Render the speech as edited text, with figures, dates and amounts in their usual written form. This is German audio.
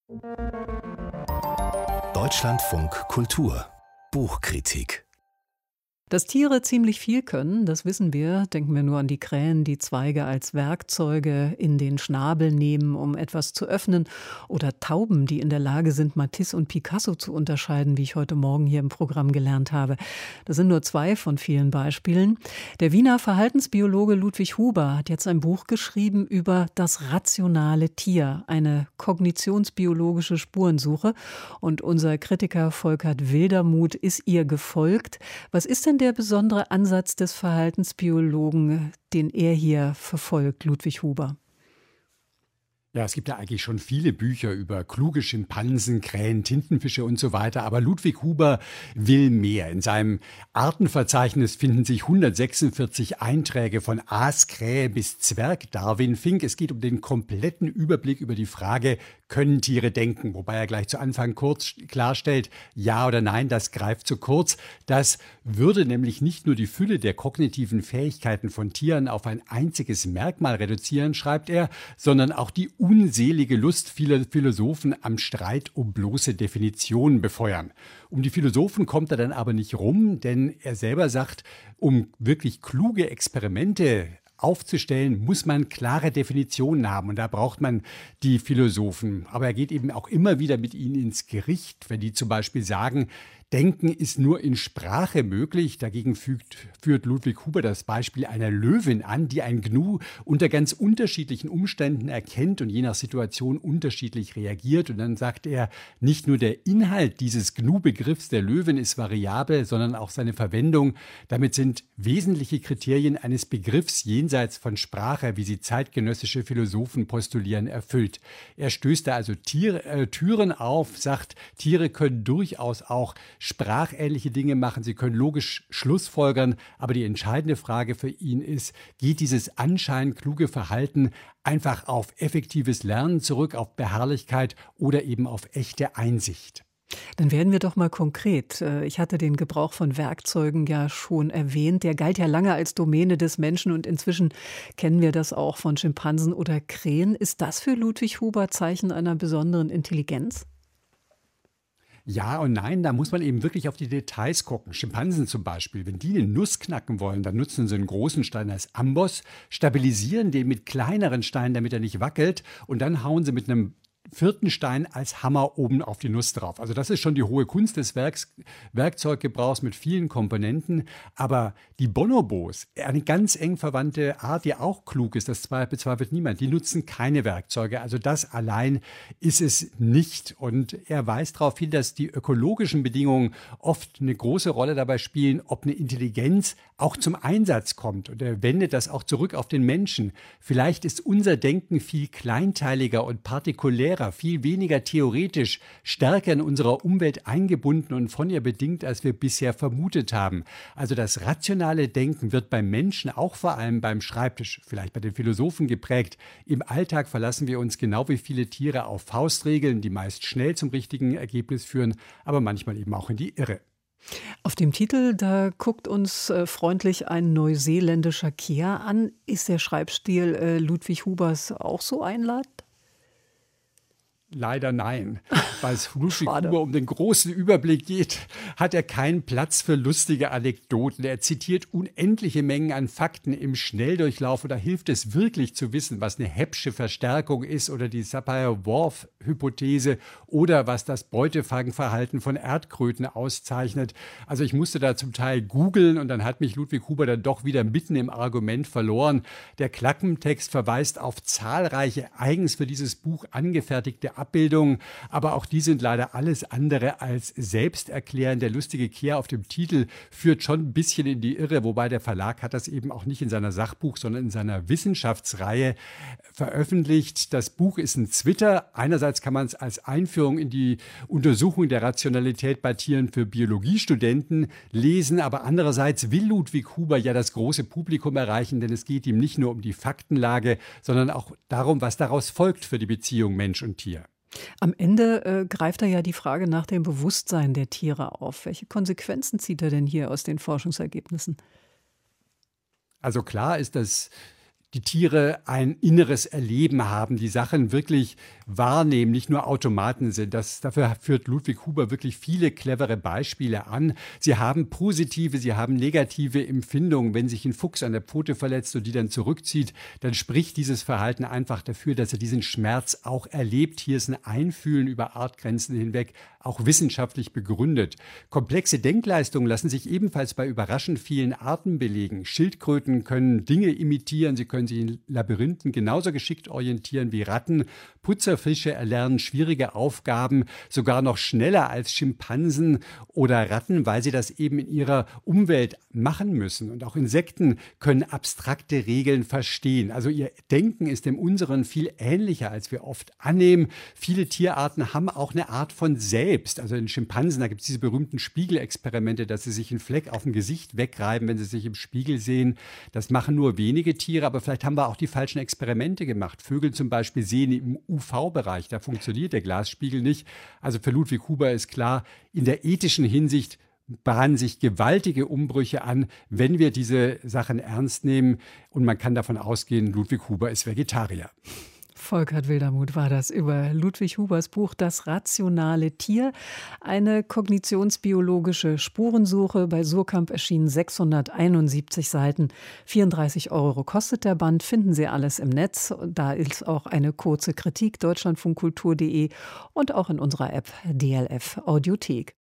Deutschlandfunk Kultur Buchkritik. Dass Tiere ziemlich viel können, das wissen wir. Denken wir nur an die Krähen, die Zweige als Werkzeuge in den Schnabel nehmen, um etwas zu öffnen. Oder Tauben, die in der Lage sind, Matisse und Picasso zu unterscheiden, wie ich heute Morgen hier im Programm gelernt habe. Das sind nur zwei von vielen Beispielen. Der Wiener Verhaltensbiologe Ludwig Huber hat jetzt ein Buch geschrieben über das rationale Tier, eine kognitionsbiologische Spurensuche. Und unser Kritiker Volkert Wildermuth ist ihr gefolgt. Was ist denn der besondere Ansatz des Verhaltensbiologen, den er hier verfolgt, Ludwig Huber? Ja, es gibt ja eigentlich schon viele Bücher über kluge Schimpansen, Krähen, Tintenfische und so weiter. Aber Ludwig Huber will mehr. In seinem Artenverzeichnis finden sich 146 Einträge von Aaskrähe bis Zwergdarwinfink. Es geht um den kompletten Überblick über die Frage, können Tiere denken? Wobei er gleich zu Anfang kurz klarstellt, ja oder nein, das greift zu kurz. Das würde nämlich nicht nur die Fülle der kognitiven Fähigkeiten von Tieren auf ein einziges Merkmal reduzieren, schreibt er, sondern auch die unselige Lust vieler Philosophen am Streit um bloße Definitionen befeuern. Um die Philosophen kommt er dann aber nicht rum, denn er selber sagt, um wirklich kluge Experimente aufzustellen, muss man klare Definitionen haben. Und da braucht man die Philosophen. Aber er geht eben auch immer wieder mit ihnen ins Gericht, wenn die zum Beispiel sagen, Denken ist nur in Sprache möglich. Dagegen führt Ludwig Huber das Beispiel einer Löwin an, die ein Gnu unter ganz unterschiedlichen Umständen erkennt und je nach Situation unterschiedlich reagiert. Und dann sagt er, nicht nur der Inhalt dieses Gnu-Begriffs der Löwin ist variabel, sondern auch seine Verwendung. Damit sind wesentliche Kriterien eines Begriffs jenseits von Sprache, wie sie zeitgenössische Philosophen postulieren, erfüllt. Er stößt da also Türen auf, sagt, Tiere können durchaus auch sprachähnliche Dinge machen, sie können logisch schlussfolgern, aber die entscheidende Frage für ihn ist, geht dieses anscheinend kluge Verhalten einfach auf effektives Lernen zurück, auf Beharrlichkeit oder eben auf echte Einsicht? Dann werden wir doch mal konkret. Ich hatte den Gebrauch von Werkzeugen ja schon erwähnt. Der galt ja lange als Domäne des Menschen und inzwischen kennen wir das auch von Schimpansen oder Krähen. Ist das für Ludwig Huber Zeichen einer besonderen Intelligenz? Ja und nein, da muss man eben wirklich auf die Details gucken. Schimpansen zum Beispiel, wenn die eine Nuss knacken wollen, dann nutzen sie einen großen Stein als Amboss, stabilisieren den mit kleineren Steinen, damit er nicht wackelt, und dann hauen sie mit einem vierten Stein als Hammer oben auf die Nuss drauf. Also das ist schon die hohe Kunst des Werkzeuggebrauchs mit vielen Komponenten. Aber die Bonobos, eine ganz eng verwandte Art, die auch klug ist, das bezweifelt niemand, die nutzen keine Werkzeuge. Also das allein ist es nicht. Und er weist darauf hin, dass die ökologischen Bedingungen oft eine große Rolle dabei spielen, ob eine Intelligenz auch zum Einsatz kommt. Und er wendet das auch zurück auf den Menschen. Vielleicht ist unser Denken viel kleinteiliger und partikulärer, viel weniger theoretisch, stärker in unserer Umwelt eingebunden und von ihr bedingt, als wir bisher vermutet haben. Also das rationale Denken wird beim Menschen auch vor allem beim Schreibtisch, vielleicht bei den Philosophen geprägt. Im Alltag verlassen wir uns genau wie viele Tiere auf Faustregeln, die meist schnell zum richtigen Ergebnis führen, aber manchmal eben auch in die Irre. Auf dem Titel, da guckt uns freundlich ein neuseeländischer Kea an. Ist der Schreibstil Ludwig Hubers auch so einladend? Leider nein. Weil es Ludwig Huber um den großen Überblick geht, hat er keinen Platz für lustige Anekdoten. Er zitiert unendliche Mengen an Fakten im Schnelldurchlauf. Und da hilft es wirklich zu wissen, was eine Hepsche Verstärkung ist oder die Sapir-Whorf-Hypothese oder was das Beutefangverhalten von Erdkröten auszeichnet. Also ich musste da zum Teil googeln und dann hat mich Ludwig Huber dann doch wieder mitten im Argument verloren. Der Klappentext verweist auf zahlreiche eigens für dieses Buch angefertigte Abbildungen, aber auch die sind leider alles andere als selbsterklärend. Der lustige Kea auf dem Titel führt schon ein bisschen in die Irre, wobei der Verlag hat das eben auch nicht in seiner Sachbuch, sondern in seiner Wissenschaftsreihe veröffentlicht. Das Buch ist ein Zwitter. Einerseits kann man es als Einführung in die Untersuchung der Rationalität bei Tieren für Biologiestudenten lesen, aber andererseits will Ludwig Huber ja das große Publikum erreichen, denn es geht ihm nicht nur um die Faktenlage, sondern auch darum, was daraus folgt für die Beziehung Mensch und Tier. Am Ende greift er ja die Frage nach dem Bewusstsein der Tiere auf. Welche Konsequenzen zieht er denn hier aus den Forschungsergebnissen? Also klar ist, dass die Tiere ein inneres Erleben haben, die Sachen wirklich wahrnehmen, nicht nur Automaten sind. Dafür führt Ludwig Huber wirklich viele clevere Beispiele an. Sie haben positive, sie haben negative Empfindungen. Wenn sich ein Fuchs an der Pfote verletzt und die dann zurückzieht, dann spricht dieses Verhalten einfach dafür, dass er diesen Schmerz auch erlebt. Hier ist ein Einfühlen über Artgrenzen hinweg, auch wissenschaftlich begründet. Komplexe Denkleistungen lassen sich ebenfalls bei überraschend vielen Arten belegen. Schildkröten können Dinge imitieren, sie können sich in Labyrinthen genauso geschickt orientieren wie Ratten. Putzerfische erlernen schwierige Aufgaben sogar noch schneller als Schimpansen oder Ratten, weil sie das eben in ihrer Umwelt machen müssen. Und auch Insekten können abstrakte Regeln verstehen. Also ihr Denken ist dem unseren viel ähnlicher, als wir oft annehmen. Viele Tierarten haben auch eine Art von Selbst. Also in Schimpansen, da gibt es diese berühmten Spiegelexperimente, dass sie sich einen Fleck auf dem Gesicht wegreiben, wenn sie sich im Spiegel sehen. Das machen nur wenige Tiere, aber vielleicht haben wir auch die falschen Experimente gemacht. Vögel zum Beispiel sehen im UV-Bereich, da funktioniert der Glasspiegel nicht. Also für Ludwig Huber ist klar, in der ethischen Hinsicht bahnen sich gewaltige Umbrüche an, wenn wir diese Sachen ernst nehmen. Und man kann davon ausgehen, Ludwig Huber ist Vegetarier. Volkert Wildermuth war das über Ludwig Hubers Buch Das rationale Tier. Eine kognitionsbiologische Spurensuche, bei Suhrkamp erschienen, 671 Seiten. 34 € kostet der Band, finden Sie alles im Netz. Da ist auch eine kurze Kritik, deutschlandfunkkultur.de und auch in unserer App DLF Audiothek.